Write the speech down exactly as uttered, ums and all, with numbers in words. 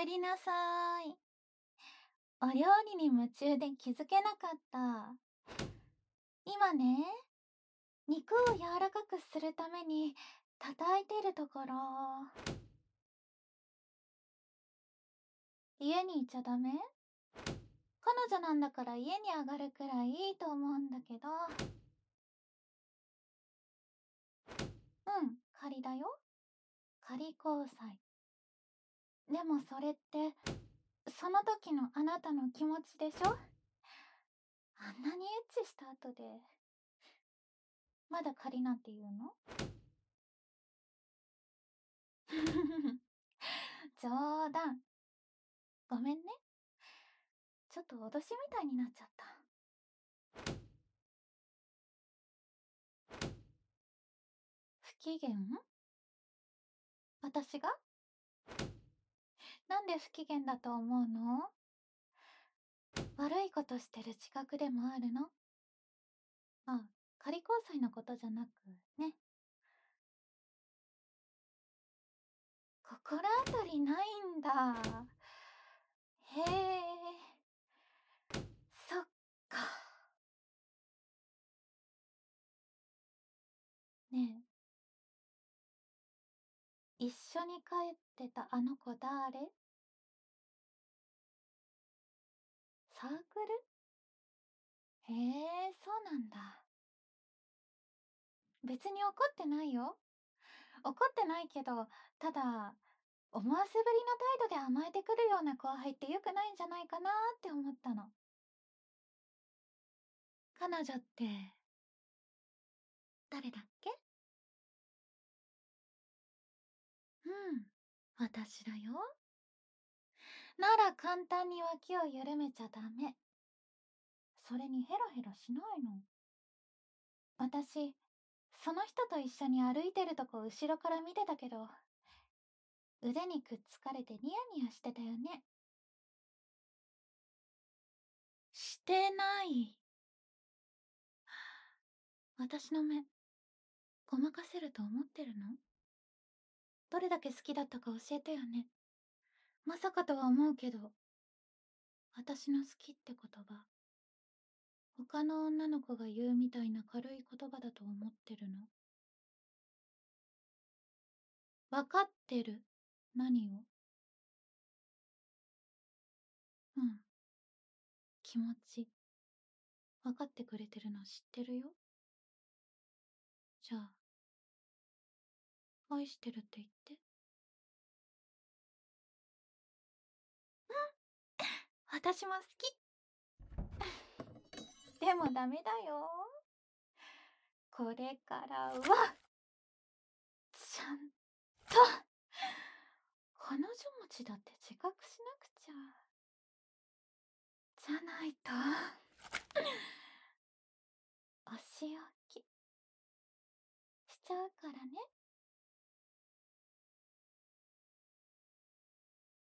えりなさーい。お料理に夢中で気づけなかった。今ね、肉を柔らかくするために叩いてるところ。家にいちゃダメ？彼女なんだから家に上がるくらいいいと思うんだけど。うん、仮だよ。仮交際。でもそれって、その時のあなたの気持ちでしょ？あんなにエッチした後で、まだ仮なんて言うの？冗談。ごめんね。ちょっと脅しみたいになっちゃった。不機嫌？私が？なんで不機嫌だと思うの？悪いことしてる自覚でもあるの？あ、仮交際のことじゃなくね。心当たりないんだ。へえ、そっか。ねえ、一緒に帰ってたあの子誰？サークル？へえ、そうなんだ。別に怒ってないよ。怒ってないけど、ただ、思わせぶりの態度で甘えてくるような後輩って良くないんじゃないかなって思ったの。彼女って誰だっけ？うん、私だよ。なら簡単に脇を緩めちゃダメ。それにヘラヘラしないの。私、その人と一緒に歩いてるとこ後ろから見てたけど、腕にくっつかれてニヤニヤしてたよね。してない。私の目、ごまかせると思ってるの？どれだけ好きだったか教えてよね。まさかとは思うけど、私の好きって言葉、他の女の子が言うみたいな軽い言葉だと思ってるの？わかってる。何を？うん。気持ち。わかってくれてるの知ってるよ。じゃあ、愛してるって言って。私も好き。でもダメだよ。これからは、ちゃんと、彼女持ちだって自覚しなくちゃ。じゃないと、お仕置きしちゃうからね。